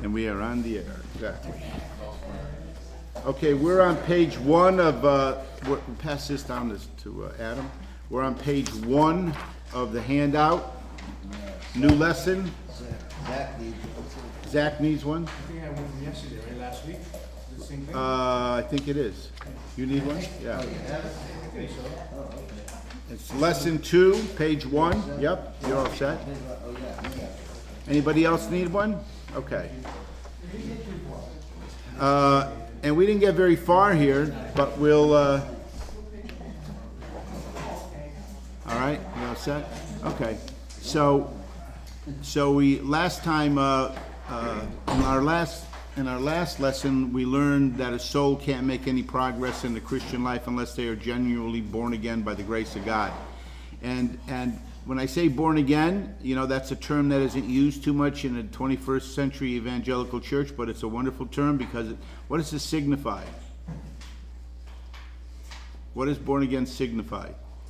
And we are on the air, exactly. Okay, we're on page 1 of, we'll pass this down to Adam. We're on page 1 of the handout. New lesson. Zach needs one? I think I had one from yesterday, right, last week? The same thing? I think it is. You need one? Yeah. I think so. It's lesson 2, page 1. Yep, you're all set. Anybody else need one? Okay. And we didn't get very far here, but we'll, all right, you all set? Okay. So we, last time, in our last lesson, we learned that a soul can't make any progress in the Christian life unless they are genuinely born again by the grace of God. And when I say born again, you know, that's a term that isn't used too much in the 21st century evangelical church, but it's a wonderful term because what does it signify? What does born again signify?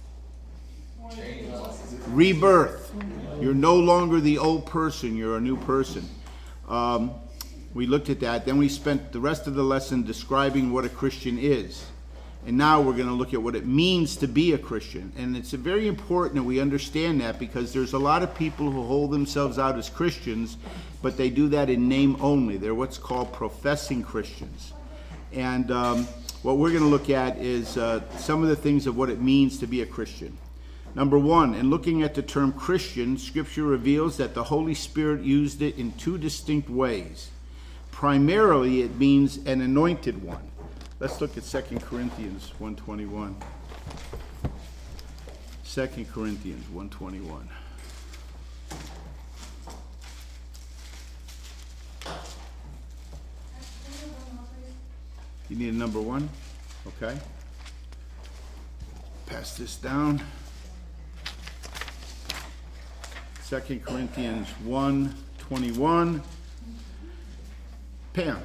Rebirth. You're no longer the old person, you're a new person. We looked at that. Then we spent the rest of the lesson describing what a Christian is. And now we're going to look at what it means to be a Christian. And it's very important that we understand that because there's a lot of people who hold themselves out as Christians, but they do that in name only. They're what's called professing Christians. And what we're going to look at is some of the things of what it means to be a Christian. Number 1, in looking at the term Christian, Scripture reveals that the Holy Spirit used it in 2 distinct ways. Primarily, it means an anointed one. Let's look at 2 Corinthians 1:21. 2 Corinthians 1:21. You need a number 1? Okay. Pass this down. 2 Corinthians 1:21. Pam.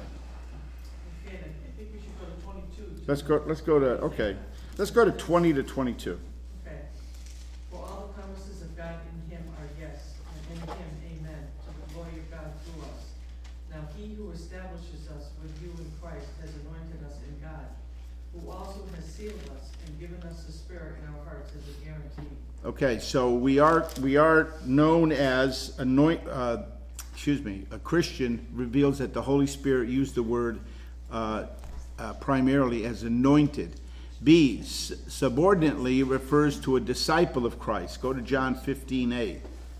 Let's go to 20 to 22. Okay. For all the promises of God in him are yes, and in him amen, to the glory of God through us. Now he who establishes us with you in Christ has anointed us in God, who also has sealed us and given us the Spirit in our hearts as a guarantee. Okay, so we are known as a Christian reveals that the Holy Spirit used the word primarily as anointed. B, subordinately refers to a disciple of Christ. Go to John 15:8.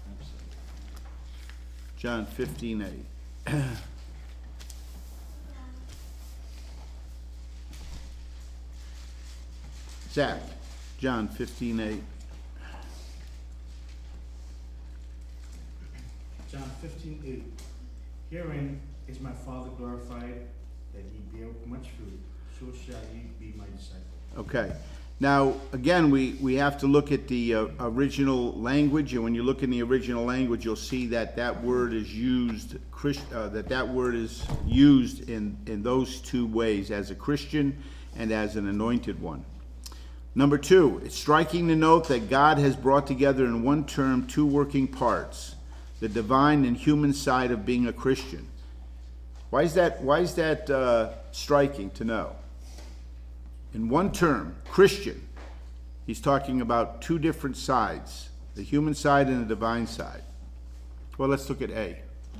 John 15:8. Zach, John 15:8. John 15:8. Herein is my Father glorified, that ye bear much fruit, so shall ye be my disciples. Okay. Now, again, we have to look at the original language, and when you look in the original language, you'll see that that word is used. That word is used in those 2 ways, as a Christian and as an anointed one. Number 2, it's striking to note that God has brought together in one term 2 working parts: the divine and human side of being a Christian. Why is that striking to know? In one term, Christian, he's talking about 2 different sides, the human side and the divine side. Well, let's look at A.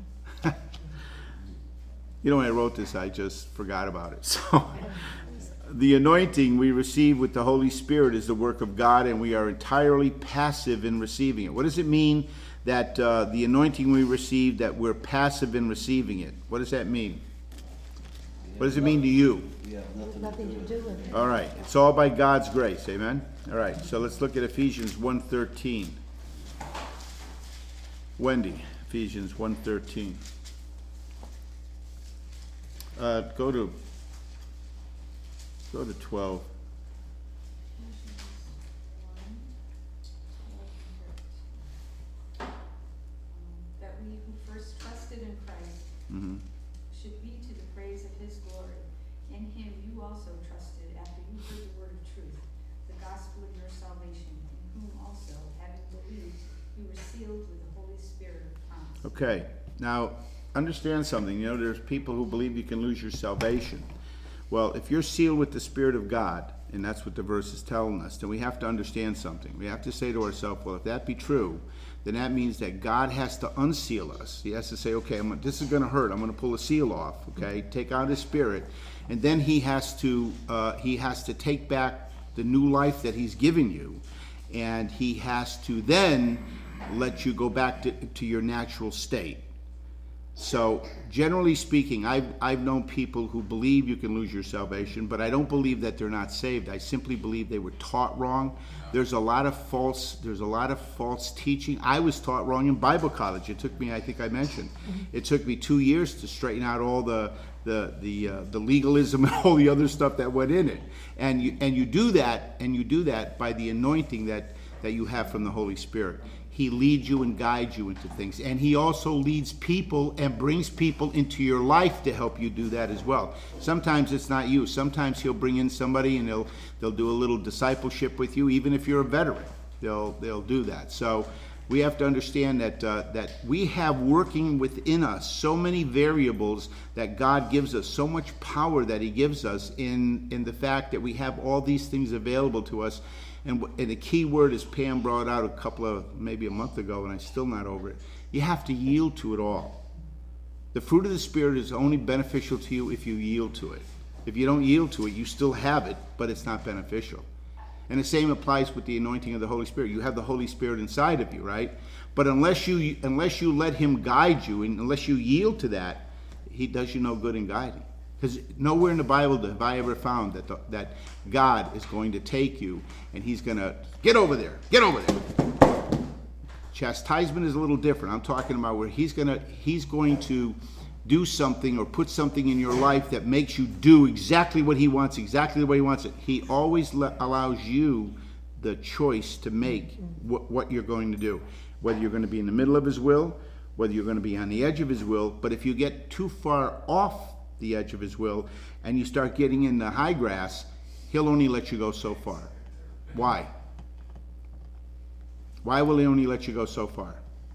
You know, when I wrote this, I just forgot about it. So, the anointing we receive with the Holy Spirit is the work of God, and we are entirely passive in receiving it. What does it mean that the anointing we receive, that we're passive in receiving it? What does that mean? What does it mean to you? Nothing to do with it. All right. It's all by God's grace. Amen? All right. So let's look at Ephesians 1:13. Wendy, Ephesians 1:13. Go to 12. That we who first trusted in Christ should be to the praise of his glory. In him you also trusted after you heard the word of truth, the gospel of your salvation, in whom also, having believed, you were sealed with the Holy Spirit of promise. Okay. Now, understand something. You know, there's people who believe you can lose your salvation. Well, if you're sealed with the Spirit of God, and that's what the verse is telling us, then we have to understand something. We have to say to ourselves, well, if that be true, then that means that God has to unseal us. He has to say, okay, this is going to hurt. I'm going to pull a seal off, okay? Take out his Spirit. And then he has to take back the new life that he's given you. And he has to then let you go back to your natural state. So, generally speaking, I've known people who believe you can lose your salvation, but I don't believe that they're not saved. I simply believe they were taught wrong. There's a lot of false teaching. I was taught wrong in Bible college. It took me, I think I mentioned, it took me 2 years to straighten out all the legalism and all the other stuff that went in it. And you do that by the anointing that you have from the Holy Spirit. He leads you and guides you into things. And he also leads people and brings people into your life to help you do that as well. Sometimes it's not you. Sometimes he'll bring in somebody and they'll do a little discipleship with you, even if you're a veteran. They'll do that. So we have to understand that we have working within us so many variables that God gives us, so much power that he gives us in the fact that we have all these things available to us. And the key word, as Pam brought out maybe a month ago, and I'm still not over it, you have to yield to it all. The fruit of the Spirit is only beneficial to you if you yield to it. If you don't yield to it, you still have it, but it's not beneficial. And the same applies with the anointing of the Holy Spirit. You have the Holy Spirit inside of you, right? But unless you let him guide you, and unless you yield to that, he does you no good in guiding. Because nowhere in the Bible have I ever found that God is going to take you and he's going to, get over there. Chastisement is a little different. I'm talking about where he's going to do something or put something in your life that makes you do exactly what he wants, exactly the way he wants it. He always allows you the choice to make what you're going to do. Whether you're going to be in the middle of his will, whether you're going to be on the edge of his will. But if you get too far off the edge of his will and you start getting in the high grass, he'll only let you go so far. Why? Why will he only let you go so far?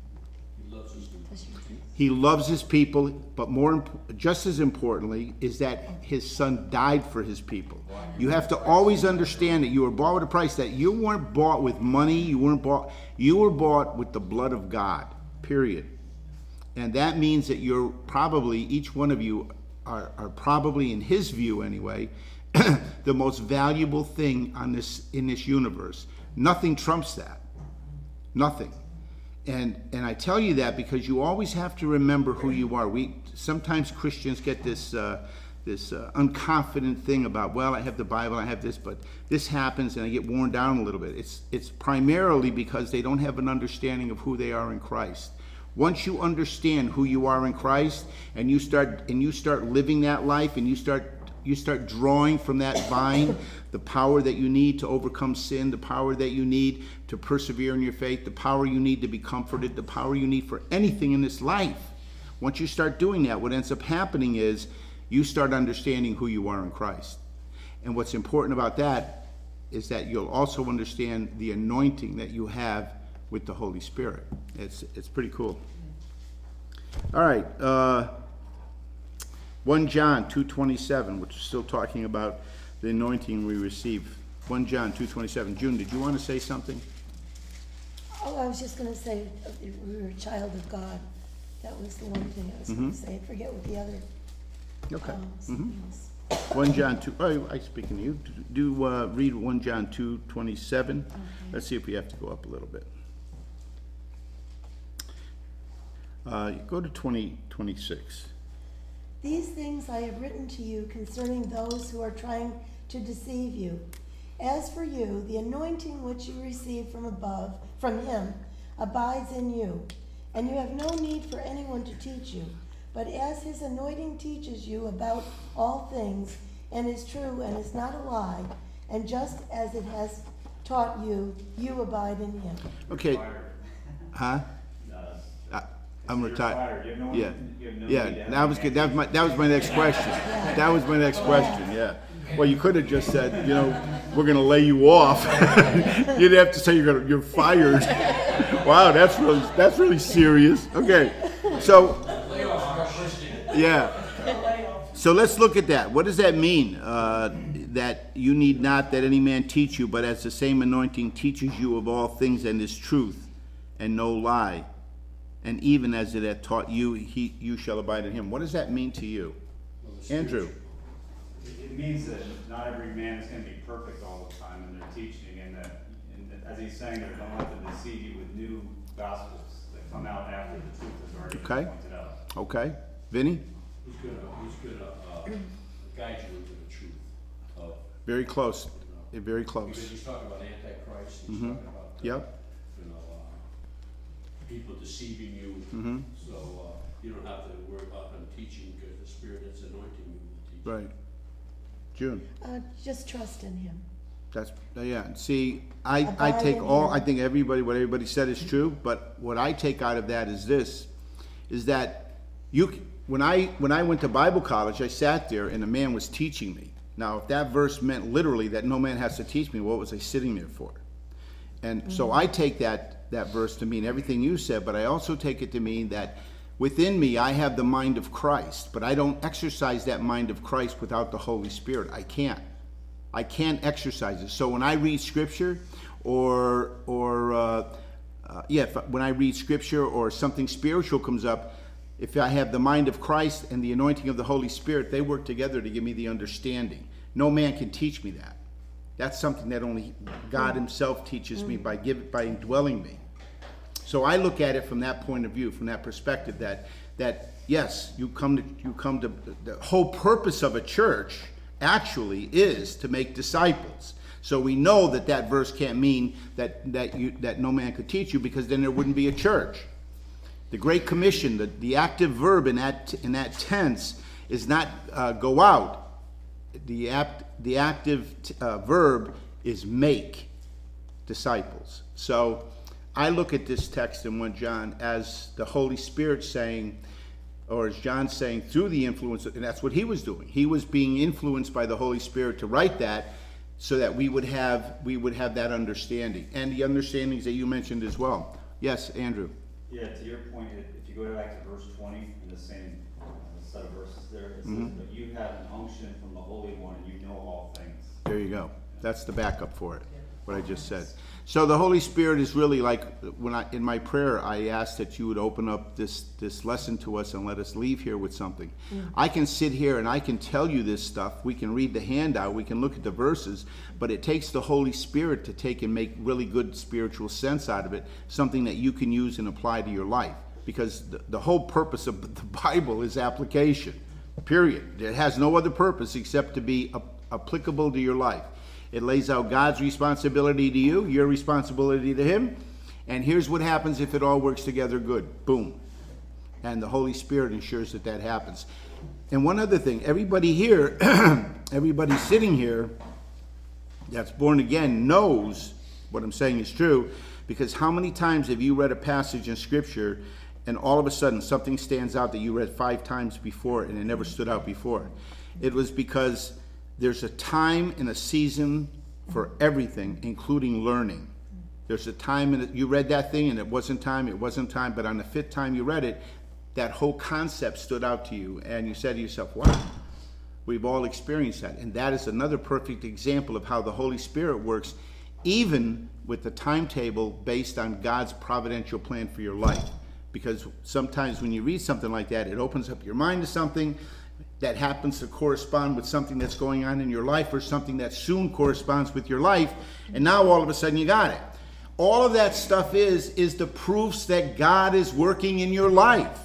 He loves his people, but just as importantly is that his son died for his people. You have to always understand that you were bought with a price, that you weren't bought with money, you were bought with the blood of God, period. And that means that you're probably, each one of you are probably, in his view anyway, the most valuable thing in this universe. Nothing trumps that. Nothing. And I tell you that because you always have to remember who you are. Sometimes Christians get this unconfident thing about, well, I have the Bible, I have this, but this happens and I get worn down a little bit. It's primarily because they don't have an understanding of who they are in Christ. Once you understand who you are in Christ and you start living that life and you start drawing from that vine the power that you need to overcome sin, the power that you need to persevere in your faith, the power you need to be comforted, the power you need for anything in this life. Once you start doing that, what ends up happening is you start understanding who you are in Christ. And what's important about that is that you'll also understand the anointing that you have with the Holy Spirit. It's pretty cool. All right, 1 John 2:27, which is still talking about the anointing we receive. 1 John 2:27. June, did you want to say something? Oh, I was just going to say we were a child of God. That was the one thing I was going to say. I forget what the other. Okay. Something else. 1 John 2. Oh, I'm speaking to you. Do read 1 John 2:27. Okay. Let's see if we have to go up a little bit. Go to 26. These things I have written to you concerning those who are trying to deceive you. As for you, the anointing which you received from above, from him, abides in you, and you have no need for anyone to teach you. But as his anointing teaches you about all things, and is true and is not a lie, and just as it has taught you, you abide in him. Okay. Huh? I'm retired. Yeah. That was good. That was my next question. That was my next question. Yeah. Well, you could have just said, we're going to lay you off. You'd have to say you're fired. Wow, that's really serious. Okay. So Yeah. So let's look at that. What does that mean? That you need not that any man teach you, but as the same anointing teaches you of all things and is truth and no lie. And even as it hath taught you, you shall abide in him. What does that mean to you? Andrew. It means that not every man is going to be perfect all the time in their teaching, and that, as he's saying, they don't have to deceive you with new gospels that come out after the truth has already been pointed out. Okay. Vinny? Who's gonna guide you into the truth of, Very close. Very because close. he's talking about Antichrist, he's talking about, Yep. People deceiving you. So, you don't have to worry about him teaching, because the Spirit that's anointing you will teach. Right. June. Just trust in him. That's, yeah. See, I Abide take in all, him. I think what everybody said is true, but what I take out of that is this, is that when I went to Bible college, I sat there and a man was teaching me. Now, if that verse meant literally that no man has to teach me, what was I sitting there for? And so I take that verse to mean everything you said, but I also take it to mean that within me I have the mind of Christ, but I don't exercise that mind of Christ without the Holy Spirit. I can't exercise it. So when I read Scripture, when I read Scripture or something spiritual comes up, if I have the mind of Christ and the anointing of the Holy Spirit, they work together to give me the understanding. No man can teach me that. That's something that only God himself teaches me by indwelling me. So I look at it from that point of view, from that perspective, that yes, you come to the whole purpose of a church actually is to make disciples. So we know that verse can't mean that no man could teach you, because then there wouldn't be a church. The Great Commission, the active verb in that tense is not go out. The active verb is make disciples. So I look at this text in 1 John as the Holy Spirit saying, or as John saying, through the influence, and that's what he was doing. He was being influenced by the Holy Spirit to write that, so that we would have that understanding, and the understandings that you mentioned as well. Yes, Andrew. Yeah, to your point, if you go back to verse 20 in the same set of verses there, it says, "But you have an unction from the Holy One, and you know all things." There you go. That's the backup for it, what I just said. So the Holy Spirit is really like, in my prayer, I asked that you would open up this lesson to us and let us leave here with something. I can sit here and I can tell you this stuff. We can read the handout, we can look at the verses, but it takes the Holy Spirit to take and make really good spiritual sense out of it, something that you can use and apply to your life. Because the whole purpose of the Bible is application, period. It has no other purpose except to be applicable to your life. It lays out God's responsibility to you, your responsibility to him, and here's what happens if it all works together good. Boom. And the Holy Spirit ensures that happens. And one other thing, everybody here, everybody sitting here that's born again knows what I'm saying is true, because how many times have you read a passage in Scripture and all of a sudden something stands out that you read 5 times before and it never stood out before? It was because there's a time and a season for everything, including learning. There's a time, you read that thing and it wasn't time, but on the 5th time you read it, that whole concept stood out to you, and you said to yourself, wow, we've all experienced that. And that is another perfect example of how the Holy Spirit works, even with the timetable based on God's providential plan for your life. Because sometimes when you read something like that, it opens up your mind to something that happens to correspond with something that's going on in your life, or something that soon corresponds with your life, and now all of a sudden you got it. All of that stuff is the proofs that God is working in your life.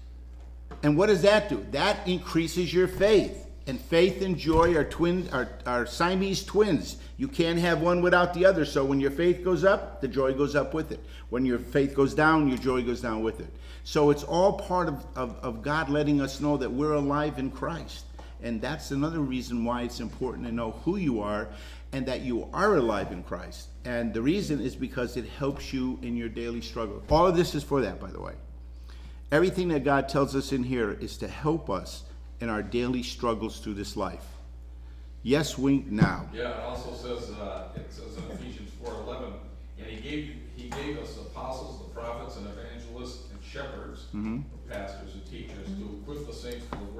And what does that do? That increases your faith. And faith and joy are Siamese twins. You can't have one without the other. So when your faith goes up, the joy goes up with it. When your faith goes down, your joy goes down with it. So it's all part of God letting us know that we're alive in Christ. And that's another reason why it's important to know who you are and that you are alive in Christ. And the reason is because it helps you in your daily struggle. All of this is for that, by the way. Everything that God tells us in here is to help us in our daily struggles through this life. Yes, wink now. Yeah, it also says, in Ephesians 4:11, and he gave us apostles, the prophets, and evangelists, and shepherds, pastors and teachers, to equip the saints for the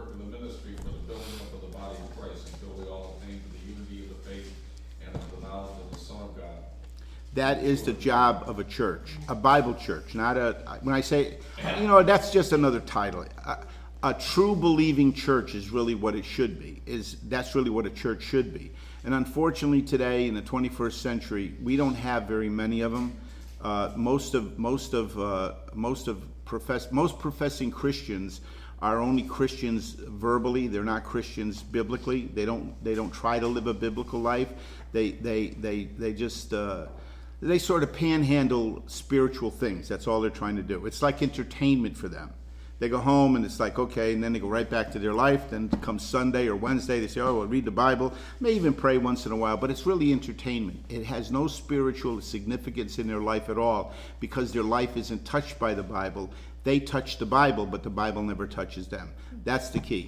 That is the job of a church, a Bible church, not when I say, that's just another title. A true believing church is really what it should be. That's really what a church should be. And unfortunately today in the 21st century, we don't have very many of them. Most professing Christians are only Christians verbally. They're not Christians biblically. They don't try to live a biblical life. They sort of panhandle spiritual things. That's all they're trying to do. It's like entertainment for them. They go home and it's like, okay, and then they go right back to their life. Then comes Sunday or Wednesday, they say, oh, well, read the Bible. May even pray once in a while, but it's really entertainment. It has no spiritual significance in their life at all because their life isn't touched by the Bible. They touch the Bible, but the Bible never touches them. That's the key.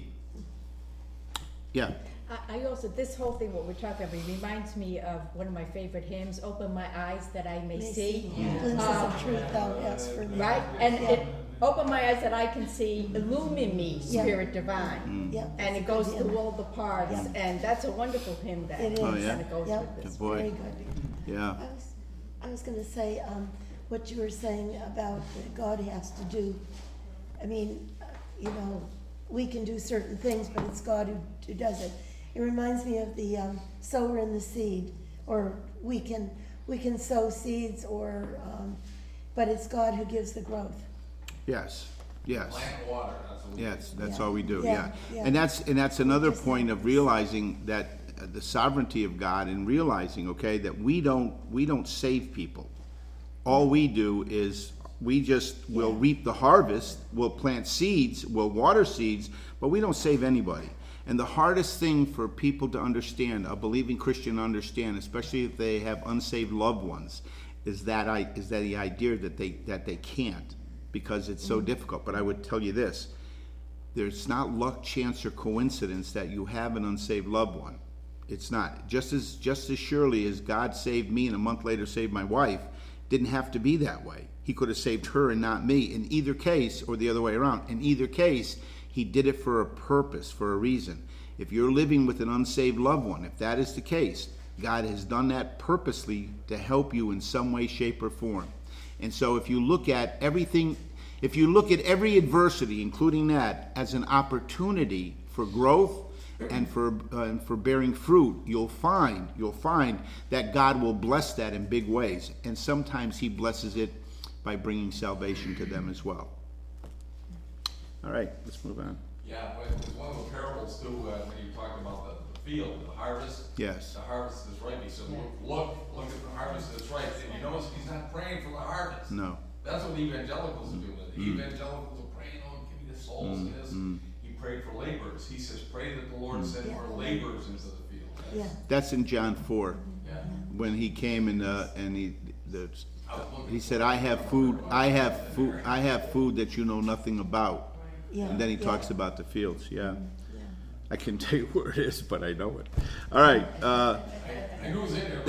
Yeah. I also, this whole thing, what we're talking about, reminds me of one of my favorite hymns, Open My Eyes That I May See. Glimpses of truth thou hast for me. Right? And it, open my eyes that I can see, illumine me, Spirit divine. Yeah. And it goes through all the parts, Yeah. and that's a wonderful hymn that It is. Oh, yeah? kind of goes Yep. with this. Good boy. Very good. Yeah. I was going to say what you were saying about that God has to do. I mean, we can do certain things, but it's God who does it. It reminds me of the sower and the seed, or we can sow seeds, but it's God who gives the growth. Yes. Land and water, that's what we do. Yes, that's Yeah. all we do. Yeah, Yeah. yeah. And that's another point of realizing that the sovereignty of God, and realizing, okay, that we don't save people. All we do is we'll reap the harvest, we'll plant seeds, we'll water seeds, but we don't save anybody. And the hardest thing for people to understand, a believing Christian to understand, especially if they have unsaved loved ones, is that the idea that they can't, because it's so difficult. But I would tell you this: there's not luck, chance, or coincidence that you have an unsaved loved one. It's not. Just as surely as God saved me and a month later saved my wife, didn't have to be that way. He could have saved her and not me. In either case, or the other way around, in either case, he did it for a purpose, for a reason. If you're living with an unsaved loved one, if that is the case, God has done that purposely to help you in some way, shape, or form. And so if you look at everything, if you look at every adversity, including that, as an opportunity for growth and for bearing fruit, you'll find that God will bless that in big ways. And sometimes he blesses it by bringing salvation to them as well. All right, let's move on. Yeah, but there's one of the parables too, when you talked about the field, the harvest. Yes. The harvest is ripe. He said, look at the harvest is ripe. And you notice he's not praying for the harvest. No. That's what evangelicals are doing. The evangelicals are praying, oh, give me the souls in this. He prayed for laborers. He says, pray that the Lord send more laborers into the field. Yeah. That's in John 4, Yeah. when he came and he said, I have food that you know nothing about. Yeah. And then he Yeah. talks about the fields. Yeah. Yeah. I can tell you where it is, but I know it. All right. I knew it was in there.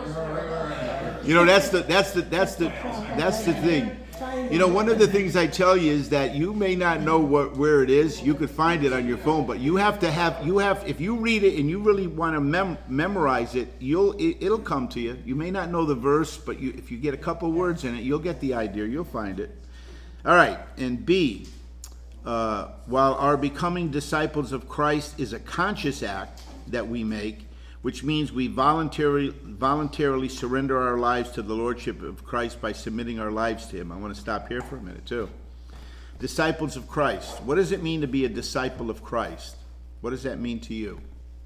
That's the thing. One of the things I tell you is that you may not know where it is. You could find it on your phone, but if you read it and you really want to memorize it, it'll come to you. You may not know the verse, but if you get a couple words in it, you'll get the idea. You'll find it. All right. And B, while our becoming disciples of Christ is a conscious act that we make, which means we voluntarily surrender our lives to the Lordship of Christ by submitting our lives to Him. I want to stop here for a minute, too. Disciples of Christ. What does it mean to be a disciple of Christ? What does that mean to you?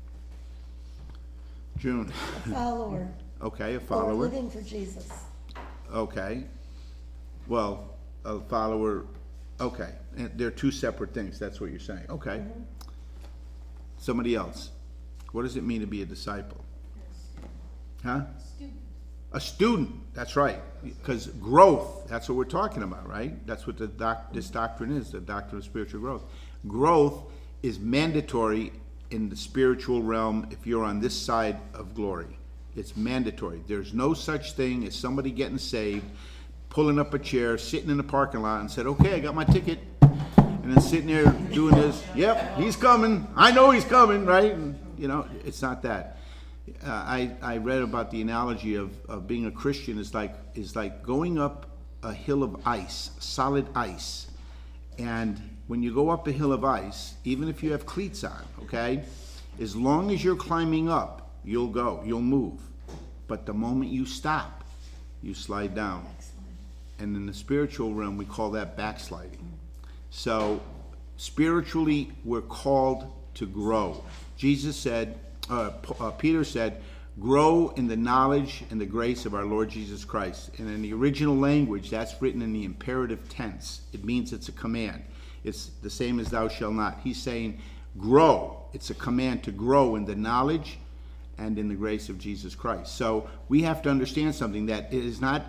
June. A follower. Okay, a Or follower. living for Jesus. Okay. Well, a follower. Okay. And they're two separate things. That's what you're saying. Okay. Somebody else. What does it mean to be a disciple? Huh? A student. That's right. Because growth, that's what we're talking about, right? That's what this doctrine is, the doctrine of spiritual growth. Growth is mandatory in the spiritual realm if you're on this side of glory. It's mandatory. There's no such thing as somebody getting saved, pulling up a chair, sitting in the parking lot and said, okay, I got my ticket. And then sitting there doing this, yep, he's coming. I know he's coming, right? And, it's not that. I read about the analogy of being a Christian is like going up a hill of ice, solid ice. And when you go up a hill of ice, even if you have cleats on, okay, as long as you're climbing up, you'll move. But the moment you stop, you slide down. And in the spiritual realm, we call that backsliding. So spiritually, we're called to grow. Jesus said, Peter said, grow in the knowledge and the grace of our Lord Jesus Christ. And in the original language, that's written in the imperative tense. It means it's a command. It's the same as thou shalt not. He's saying, grow. It's a command to grow in the knowledge and in the grace of Jesus Christ. So we have to understand something, that it is not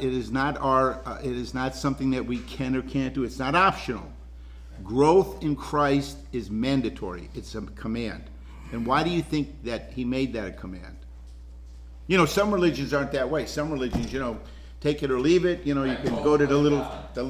something that we can or can't do. It's not optional. Growth in Christ is mandatory. It's a command. And why do you think that he made that a command? You know, some religions aren't that way. Some religions, you know, take it or leave it. You know, you can go to the little,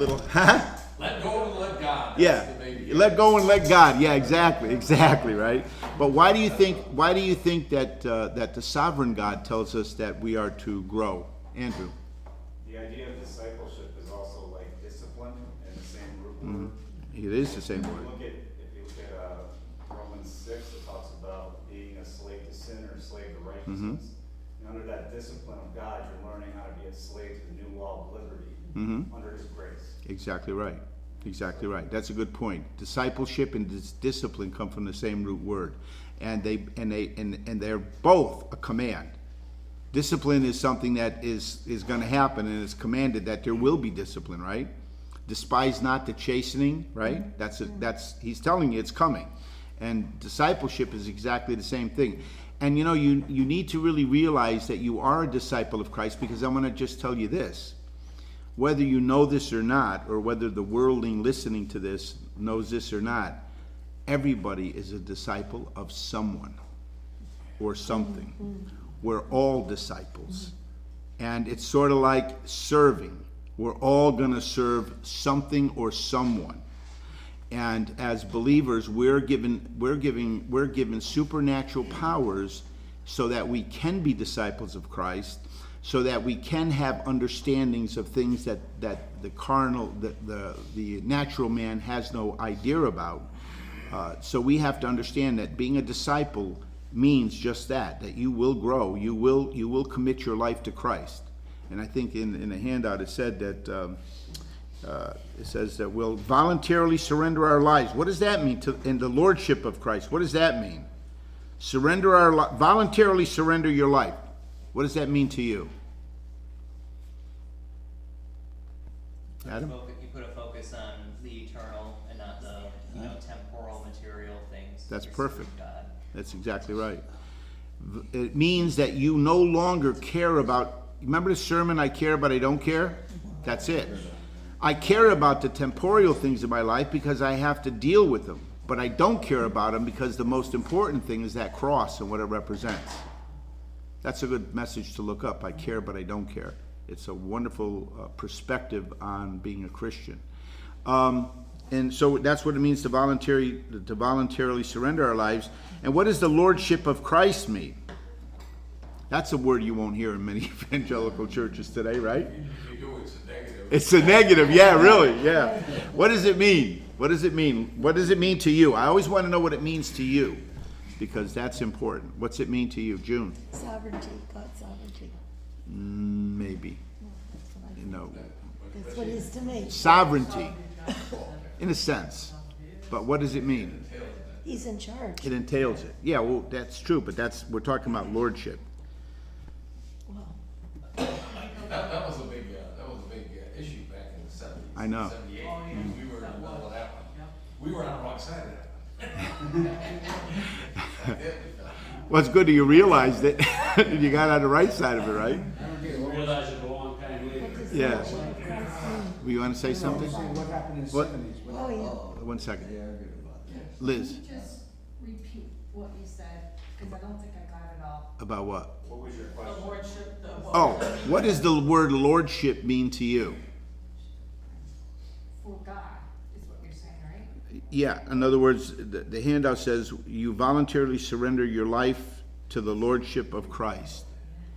Let go and let God. Yeah, let go and let God. Yeah, exactly, right. But why do you think that that the sovereign God tells us that we are to grow, Andrew? The idea of discipleship is also like discipline and the same root word. It is the same If word. you look at Romans 6, it talks about being a slave to sin or a slave to righteousness. And under that discipline of God, you're learning how to be a slave to the new law of liberty under His grace. Exactly right. Exactly right. That's a good point. Discipleship and discipline come from the same root word, and they're both a command. Discipline is something that is going to happen, and it's commanded that there will be discipline, right? Despise not the chastening, right? That's he's telling you it's coming. And discipleship is exactly the same thing. And you know, you need to really realize that you are a disciple of Christ, because I'm going to just tell you this. Whether you know this or not, or whether the worldling listening to this knows this or not, everybody is a disciple of someone or something. We're all disciples. And it's sort of like serving. We're all going to serve something or someone. And as believers, we're given supernatural powers so that we can be disciples of Christ, so that we can have understandings of things that the carnal, the natural man has no idea about. So we have to understand that being a disciple means just that you will grow, you will commit your life to Christ. And I think in the handout it said that it says that we'll voluntarily surrender our lives. What does that mean? In the lordship of Christ, what does that mean? Voluntarily surrender your life. What does that mean to you? Adam? You put a focus on the eternal and not the temporal, material things. That's You're perfect. serving God. That's exactly right. It means that you no longer care about, remember the sermon, I care but I don't care? That's it. I care about the temporal things in my life because I have to deal with them. But I don't care about them because the most important thing is that cross and what it represents. That's a good message to look up. I care, but I don't care. It's a wonderful perspective on being a Christian. And so that's what it means to voluntarily surrender our lives. And what does the lordship of Christ mean? That's a word you won't hear in many evangelical churches today, right? You do, it's a negative. It's a negative, yeah, really, yeah. What does it mean? What does it mean? What does it mean to you? I always want to know what it means to you, because that's important. What's it mean to you, June? Sovereignty, God's sovereignty. Maybe. That's what I think. No. That's what it is to me. Sovereignty, in a sense. But what does it mean? He's in charge. It entails it. Yeah, well, that's true, but we're talking about lordship. Well, That was a big issue back in the 70s. I know. 78. We were in the middle of that one. We were on the wrong side of that. Well, it's good that you realized it. You got on the right side of it, right? Realize it a long time later. what does Yeah. the lordship of Christ mean? You want to say something? What happened in the What? 70s? Oh, yeah. 1 second. Liz, Can you just repeat what you said, because I don't think I got it all. about what? What was your The question? lordship, the. Oh, what does the word lordship mean to you? For God, is what you're saying, right? Yeah, in other words, the handout says you voluntarily surrender your life to the lordship of Christ.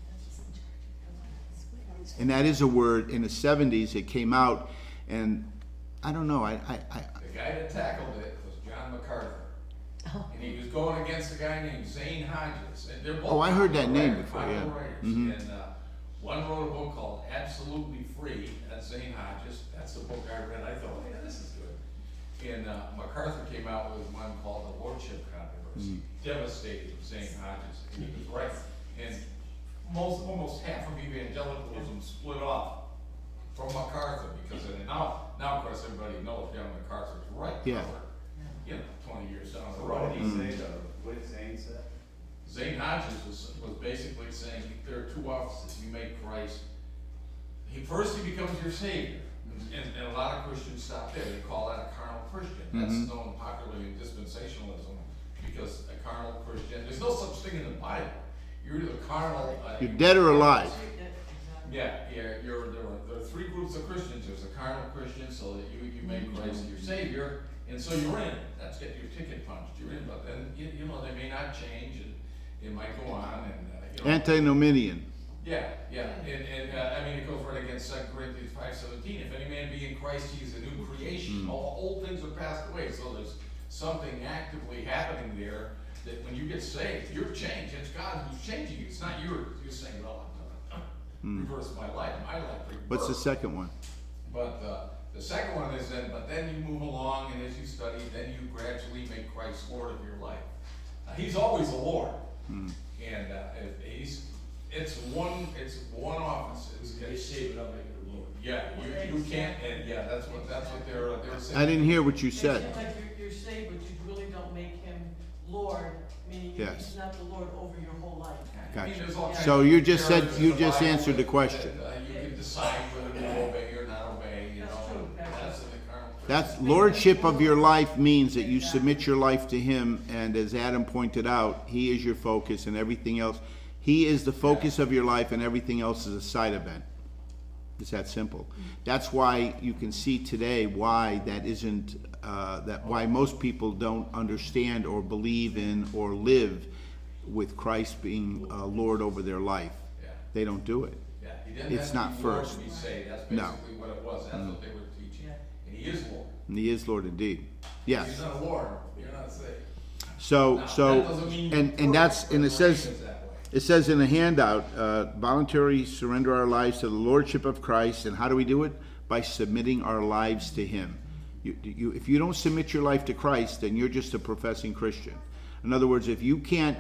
And that is a word. In the 70s it came out, and I don't know, The guy that tackled it was John MacArthur. And he was going against a guy named Zane Hodges. And they're both Oh, I heard that popular name writers, before, popular yeah. writers. Mhm. And one wrote a book called Absolutely Free. That's Zane Hodges. That's the book I read. I thought, yeah, this is good. And MacArthur came out with one called The Lordship Controversy. Devastated with Zane Hodges. And he was right. And almost half of evangelicalism split off from MacArthur, because now of course everybody knows John MacArthur's right. Yeah. You know, 20 years down the So road. what did he say, what did Zane say? Zane Hodges was basically saying there are two offices. You make Christ, first he becomes your Savior. And a lot of Christians stop there. They call that a carnal Christian. That's known popularly in dispensationalism, because a carnal Christian, there's no such thing in the Bible. You're either carnal. You're dead or alive. Yeah, there are three groups of Christians. There's a carnal Christian, so that you make Christ your Savior, and so you're in. That's getting your ticket punched. You're in, but then you know they may not change, and it might go on, and Antinomian. Yeah, and I mean it goes right against 2 Corinthians 5:17. If any man be in Christ, he is a new creation. All old things are passed away. So there's something actively happening there. That when you get saved, you're changed. It's God who's changing you. It's not you're saying, well, I'm gonna reverse my life. My life reversed. What's the second one? But the second one is then you move along, and as you study, then you gradually make Christ Lord of your life. He's always the Lord, and it's one office. They save it up, make it a Lord. Yeah, you can't, and yeah, that's what they're saying. I didn't hear what you It's said. like you're saved, but you really don't make him Lord, meaning Yes. he's not the Lord over your whole life. I mean, there's all Gotcha. kinds So of you just said, errors you in the just Bible answered the that, question. you can decide whether to obey or not obey, you That's know. true. That's in the carnal. That's lordship of your life means that you submit your life to him, and as Adam pointed out, he is your focus and everything else. He is the focus of your life, and everything else is a side event. It's that simple. That's why you can see today why that isn't, why most people don't understand or believe in or live with Christ being Lord over their life. Yeah. They don't do it. Yeah, he didn't It's have not to be Lord first. to be saved. That's No. basically what it was. That's what they were teaching. Yeah. And he is Lord. And he is Lord indeed. Yes. If he's not a Lord, you're not saved. So, Now, so, that doesn't mean you're and that's, perfect, and it but says, it's that way. it says in the handout, voluntary surrender our lives to the Lordship of Christ. And how do we do it? By submitting our lives to him. If you don't submit your life to Christ, then you're just a professing Christian. In other words, if you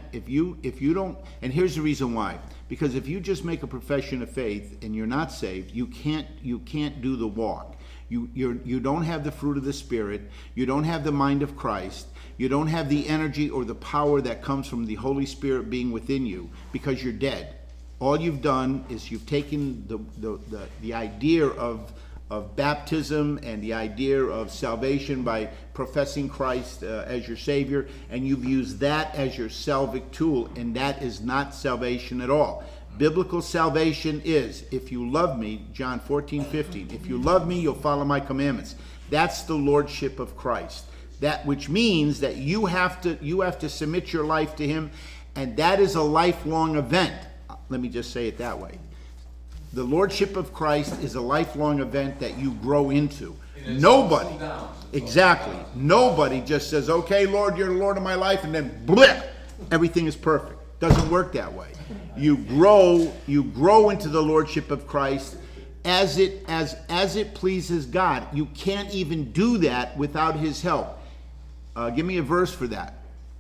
don't, and here's the reason why. Because if you just make a profession of faith and you're not saved, you can't do the walk. You don't have the fruit of the Spirit. You don't have the mind of Christ. You don't have the energy or the power that comes from the Holy Spirit being within you, because you're dead. All you've done is you've taken the idea of baptism and the idea of salvation by professing Christ as your Savior, and you've used that as your salvic tool, and that is not salvation at all. Biblical salvation is, if you love me, John 14:15, if you love me, you'll follow my commandments. That's the lordship of Christ. That which means that you have to submit your life to him, and that is a lifelong event. Let me just say it that way. The lordship of Christ is a lifelong event that you grow into. Nobody, exactly, nobody just says, okay, Lord, you're the Lord of my life, and then blip, everything is perfect. Doesn't work that way. You grow into the lordship of Christ as it pleases God. You can't even do that without his help. Give me a verse for that.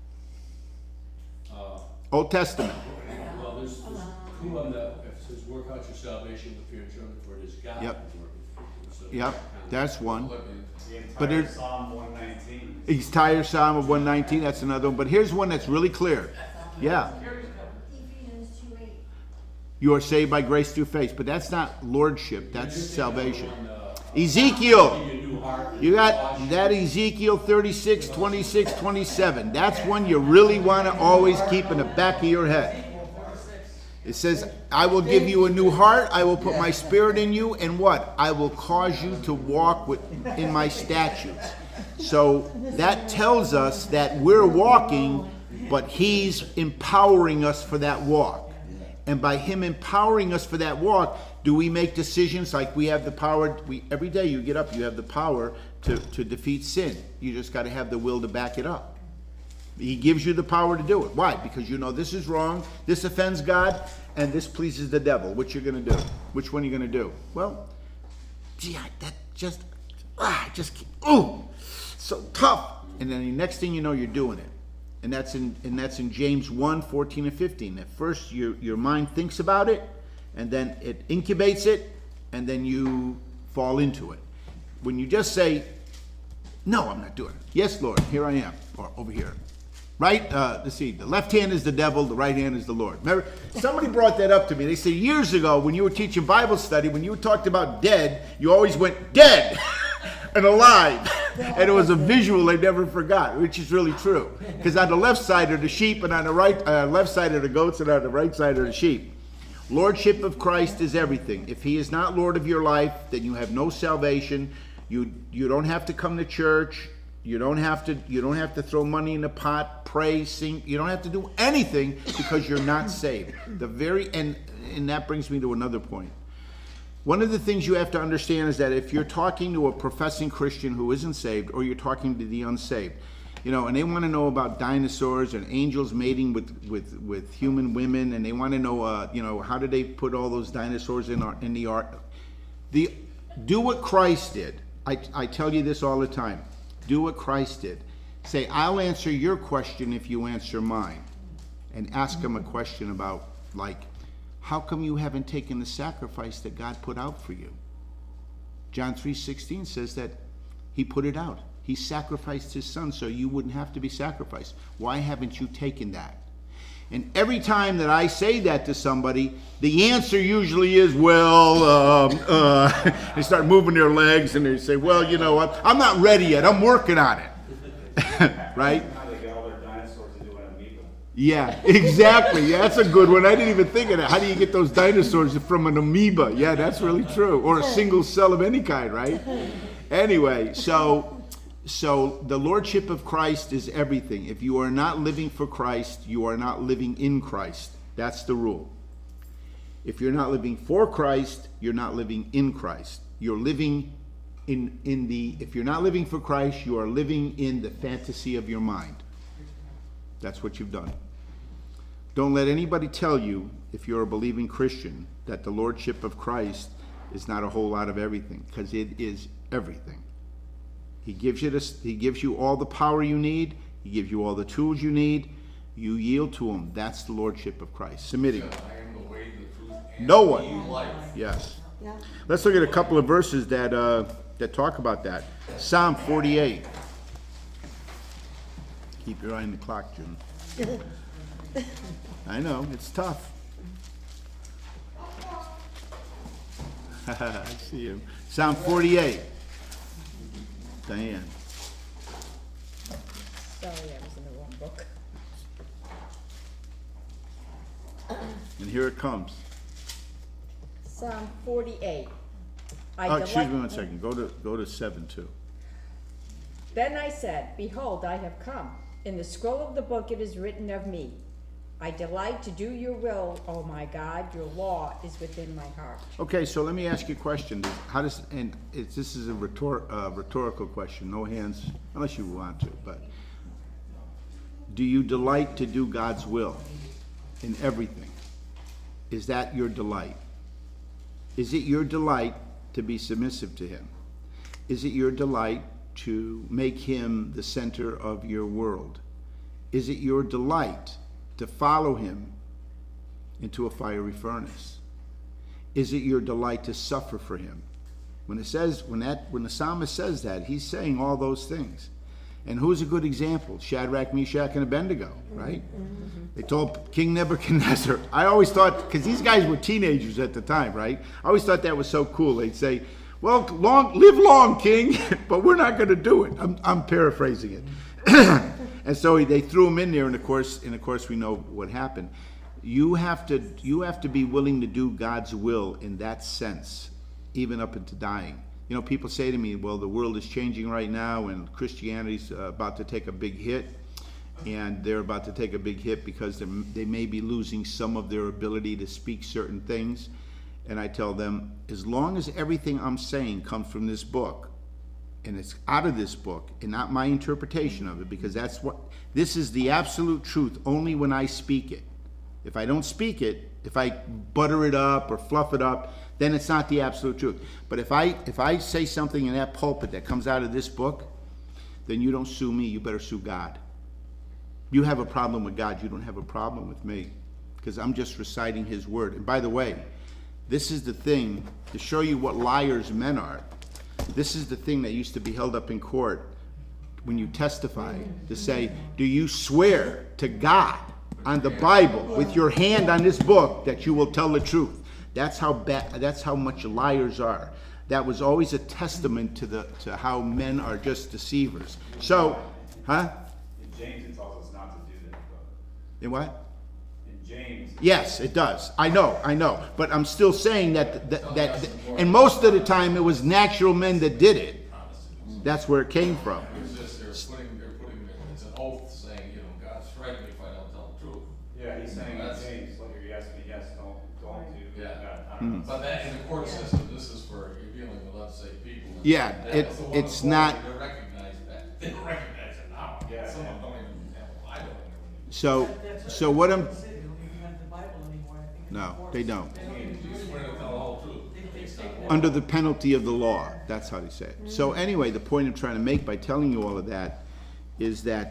Old Testament. Well, there's two of them that it says, work out your salvation with fear and trembling, for it is God Yep. who worketh. So Yep, that's one. The But entire there's- Psalm 119. Entire Psalm of 119, that's another one. But here's one that's really clear. Yeah. Ephesians 2:8. You are saved by grace through faith. But that's not lordship, that's salvation. Ezekiel. You got that Ezekiel 36, 26, 27. That's one you really want to always keep in the back of your head. It says, I will give you a new heart. I will put my spirit in you. And what? I will cause you to walk in my statutes. So that tells us that we're walking But he's empowering us for that walk. And by him empowering us for that walk, do we make decisions like we have the power? Every day you get up, you have the power to defeat sin. You just got to have the will to back it up. He gives you the power to do it. Why? Because you know this is wrong, this offends God, and this pleases the devil. What you're going to do? Which one are you going to do? Well, gee, so tough. And then the next thing you know, you're doing it. And that's in James 1, 14 and 15. At first, your mind thinks about it, and then it incubates it, and then you fall into it. When you just say, no, I'm not doing it. Yes, Lord, here I am, or over here. Right? Let's see, the left hand is the devil, the right hand is the Lord. Remember, somebody brought that up to me. They said years ago, when you were teaching Bible study, when you talked about dead, you always went dead and alive. And it was a visual they never forgot, which is really true. Because on the left side are the sheep, and on the right, left side are the goats, and on the right side are the sheep. Lordship of Christ is everything. If he is not Lord of your life, then you have no salvation. You don't have to come to church. You don't have to throw money in the pot, pray, sing. You don't have to do anything because you're not saved. And that brings me to another point. One of the things you have to understand is that if you're talking to a professing Christian who isn't saved, or you're talking to the unsaved, and they want to know about dinosaurs and angels mating with human women, and they want to know, how did they put all those dinosaurs in the ark? Do what Christ did. I tell you this all the time. Do what Christ did. Say, I'll answer your question if you answer mine. And ask him a question about, like, how come you haven't taken the sacrifice that God put out for you? John 3:16 says that he put it out. He sacrificed his son so you wouldn't have to be sacrificed. Why haven't you taken that? And every time that I say that to somebody, the answer usually is, they start moving their legs and they say, well, you know what, I'm not ready yet. I'm working on it. Right? How they get all their dinosaurs into an amoeba. Yeah, exactly. Yeah, that's a good one. I didn't even think of that. How do you get those dinosaurs from an amoeba? Yeah, that's really true. Or a single cell of any kind, right? Anyway, so the Lordship of Christ is everything. If you are not living for Christ, you are not living in Christ. That's the rule. If you're not living for Christ, you're not living in Christ. You're living if you're not living for Christ, you are living in the fantasy of your mind. That's what you've done. Don't let anybody tell you, if you're a believing Christian, that the Lordship of Christ is not a whole lot of everything, because it is everything. He gives you this. He gives you all the power you need. He gives you all the tools you need. You yield to him. That's the Lordship of Christ. Submitting. I am the way, the truth, and No the one. life. Yes. Yeah. Let's look at a couple of verses that talk about that. Psalm 48. Keep your eye on the clock, Jim. I know, it's tough. I see him. Psalm 48. Diane. Sorry, I was in the wrong book. And here it comes. Psalm 48. Excuse me one second. Go to 7 too. Then I said, behold, I have come. In the scroll of the book it is written of me. I delight to do your will, O my God. Your law is within my heart. Okay, so let me ask you a question. This is a rhetorical question. No hands, unless you want to. But do you delight to do God's will in everything? Is that your delight? Is it your delight to be submissive to him? Is it your delight to make him the center of your world? Is it your delight to follow him into a fiery furnace? Is it your delight to suffer for him? When the psalmist says that, he's saying all those things. And who's a good example? Shadrach, Meshach, and Abednego, right? Mm-hmm. They told King Nebuchadnezzar. I always thought, because these guys were teenagers at the time, right? I always thought that was so cool. They'd say, well, live long, king, but we're not going to do it. I'm paraphrasing it. And so they threw him in there, and of course we know what happened. You have to be willing to do God's will in that sense, even up into dying. You know, people say to me, well, the world is changing right now and Christianity's about to take a big hit. and they're about to take a big hit because they may be losing some of their ability to speak certain things. And I tell them, as long as everything I'm saying comes from this book, and it's out of this book, and not my interpretation of it, because this is the absolute truth only when I speak it. If I don't speak it, if I butter it up or fluff it up, then it's not the absolute truth. But if I say something in that pulpit that comes out of this book, then you don't sue me, you better sue God. You have a problem with God, you don't have a problem with me, because I'm just reciting his word. And by the way, this is the thing, to show you what liars men are, this is the thing that used to be held up in court when you testify, to say, do you swear to God on the Bible with your hand on this book that you will tell the truth? That's how bad, that's how much liars are. That was always a testament to how men are just deceivers. So, huh? In James it tells us not to do that, though. In what? In James. Yes, it does. I know. But I'm still saying that and most of the time it was natural men that did it. That's where it came from. It's just it's an oath saying, God strike me if I don't tell the truth. Yeah, he's saying in James, let your yes be yes, don't do. Yeah. But that in the court system, this is for you're dealing with, let's say, people. Yeah, it's not. They recognize that. They don't recognize it now. Yeah. Some of them don't even. I don't. So what I'm. They don't even have the Bible anymore, I think. No, they don't. They don't even You use swear to it. tell the whole truth. They've taken it. Under the penalty of the law. That's how they say it. So anyway, the point I'm trying to make by telling you all of that is that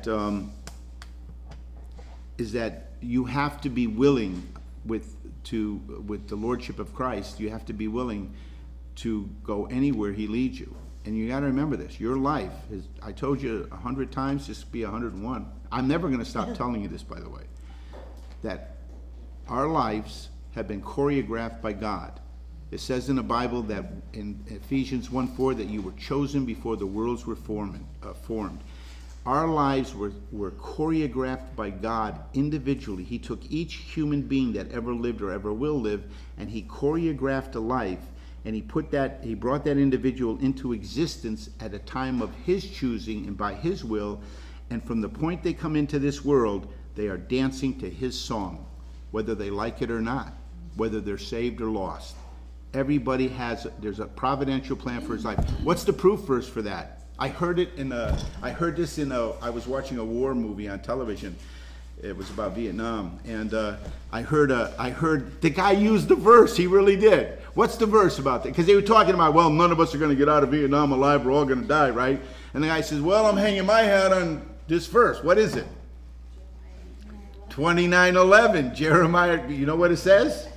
you have to be willing with the Lordship of Christ. You have to be willing to go anywhere he leads you. And you got to remember this. Your life is, I told you 100 times, just be 101. I'm never going to stop telling you this, by the way, that our lives have been choreographed by God. It says in the Bible that in Ephesians 1:4 that you were chosen before the worlds were formed. Our lives were choreographed by God individually. He took each human being that ever lived or ever will live, and he choreographed a life, and he brought that individual into existence at a time of his choosing and by his will, and from the point they come into this world, they are dancing to his song, whether they like it or not, whether they're saved or lost. Everybody there's a providential plan for his life. What's the proof verse for that? I heard this I was watching a war movie on television. It was about Vietnam, and I heard the guy used the verse. He really did. What's the verse about that? Because they were talking about, well, none of us are going to get out of Vietnam alive. We're all going to die, right? And the guy says, well, I'm hanging my hat on this verse. What is it? 29:11. Jeremiah. You know what it says?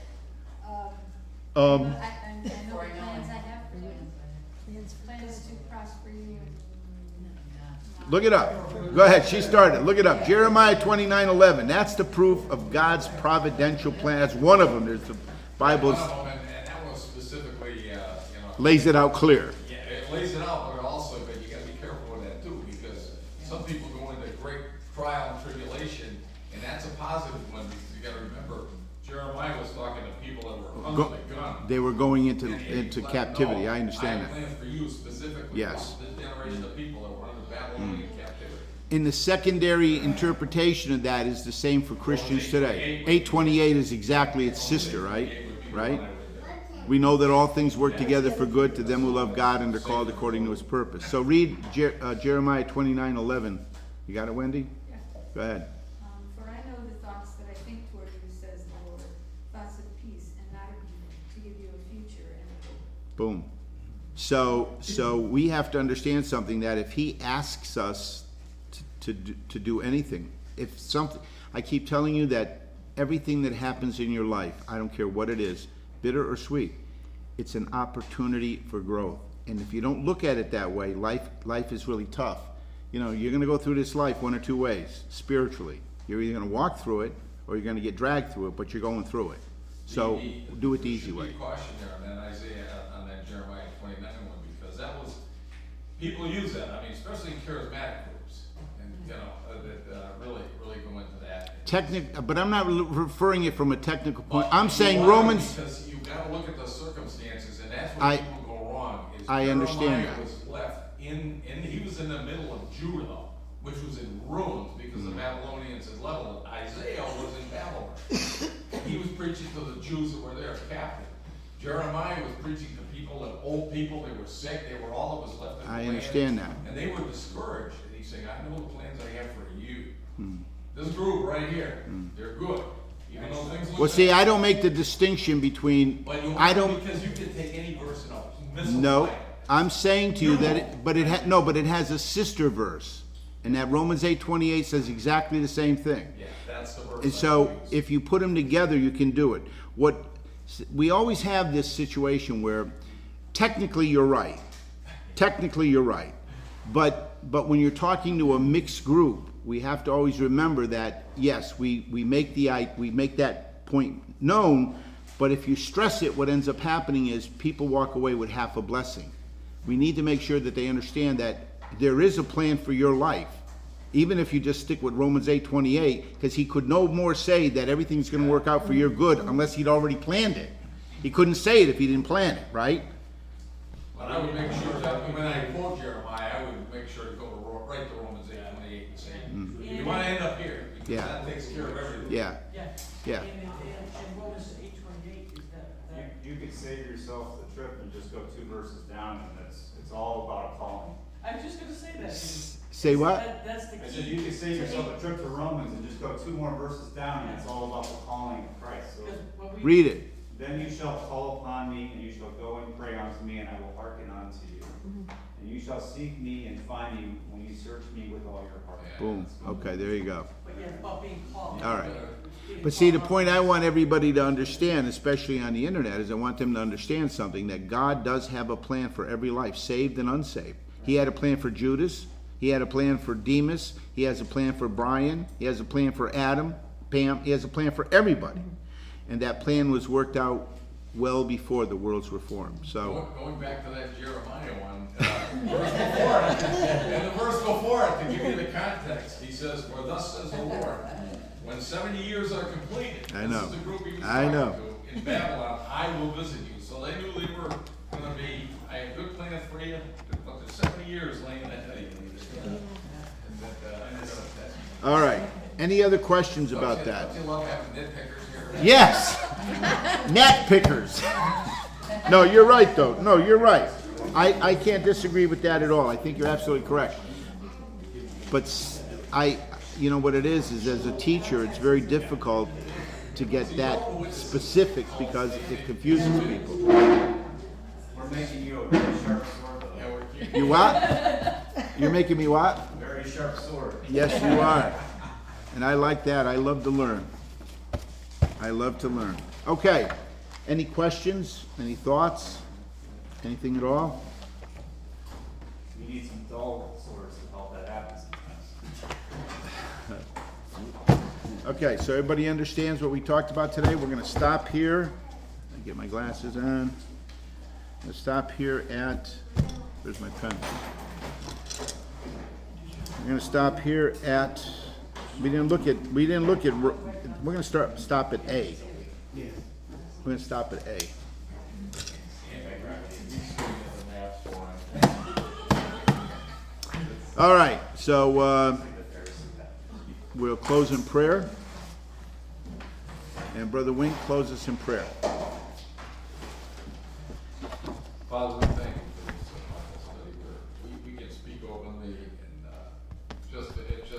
I know the plans I have for you. Plans to prosper you. Look it up. Go ahead. She started. Look it up. Jeremiah 29:11. That's the proof of God's providential plan. That's one of them. There's the Bible's And that was specifically, lays it out clear. Yeah, it lays it out, but you got to be careful with that too, because some people go into great trial and tribulation, and that's a positive one, because you got to remember, Jeremiah was talking to people that were under the gun. They were going into captivity. I understand that. I plan for you specifically. Yes. This generation of people that were under Babylonian captivity. In the secondary interpretation of that is the same for Christians today. 8:28 is exactly its sister, right? Right? We know that all things work together for good to them who love God and are called according to his purpose. So read Jeremiah 29:11. You got it, Wendy? Yeah. Go ahead. For I know the thoughts that I think toward you, says the Lord, thoughts of peace and not of evil, to give you a future and a hope. Boom. So we have to understand something, that if he asks us to do anything, I keep telling you that everything that happens in your life, I don't care what it is, bitter or sweet, it's an opportunity for growth. And if you don't look at it that way, life is really tough. You're going to go through this life one or two ways, spiritually. You're either going to walk through it or you're going to get dragged through it, but you're going through it. So do it the easy way. There should be caution there on that Isaiah, on that Jeremiah 29 one, because that was, people use that, especially in charismatic groups, and, that really go into that. But I'm not referring it from a technical point. I'm saying Romans. Because you've got to look at the circumstances, and that's where people go wrong. I understand that. Was left he was in the middle of Judah, which was in ruins because of Babylon. preaching to the Jews that were there captive. Jeremiah was preaching to people, and old people, they were sick, they were all that was left in the land. I understand that. And they were discouraged, and he's saying, I know the plans I have for you. This group right here, they're good. Even though things look Well, see, bad. I don't make the distinction between, But you I don't, because you can take any verse and misapply no, it. I'm saying to you that, but it has a sister verse. And that Romans 8:28 says exactly the same thing. Yeah, that's the verse. And I so, use. if you put them together, you can do it. We always have this situation where, technically you're right. Technically you're right. But when you're talking to a mixed group, we have to always remember that, yes, we make that point known, but if you stress it, what ends up happening is people walk away with half a blessing. We need to make sure that they understand that there is a plan for your life. Even if you just stick with Romans 8:28, because he could no more say that everything's going to work out for your good unless he'd already planned it. He couldn't say it if he didn't plan it, right? But I would make sure that when I quote Jeremiah, I would make sure to go right to Romans 8:28 and say, you want to end up here, because Yeah. that takes care of everything. Yeah, Yeah. yeah. And Romans 8:28 is that. You could save yourself the trip and just go 2 verses down, and it's all about a calling. I was just gonna say that. Say what? That's the key. I said you could save yourself a trip to Romans and just go 2 more verses down, and it's all about the calling of Christ. So, Because when we- Read it. then you shall call upon me, and you shall go and pray unto me, and I will hearken unto you. And you shall seek me and find me when you search me with all your heart. Boom. Okay, there you go. But yeah, about being called. All right. Being But see, the called point out. I want everybody to understand, especially on the internet, is I want them to understand something, that God does have a plan for every life, saved and unsaved. He had a plan for Judas. He had a plan for Demas. He has a plan for Brian. He has a plan for Adam, Pam. He has a plan for everybody. And that plan was worked out well before the worlds were formed. So, Going back to that Jeremiah one, verse before it, and the verse before it, to give you the context, he says, for thus says the Lord, when 70 years are completed, I know. this is the group he was I talking know. to, in Babylon, I will visit you. So they knew they were going to be, I have good plans for you, but there's 70 years laying ahead of you. all right. Any other questions about that? Don't you love having nitpickers here? Yes! Gnat pickers. No, you're right, though. No, you're right. I can't disagree with that at all. I think you're absolutely correct. But you know what it is as a teacher, it's very difficult to get that specific because it confuses people. We're making you a very sharp sword, though. You what? You're making me what? Very sharp sword. Yes, you are. And I like that. I love to learn. I love to learn. Okay. Any questions? Any thoughts? Anything at all? We need some dull swords to help that happen sometimes. Okay, so everybody understands what we talked about today. We're going to stop here. I get my glasses on. I'm going to stop here at, where's my pen? We're going to stop here at, we're going to stop at A. We're going to stop at A. All right, so we'll close in prayer. And Brother Wink, close us in prayer. Father, we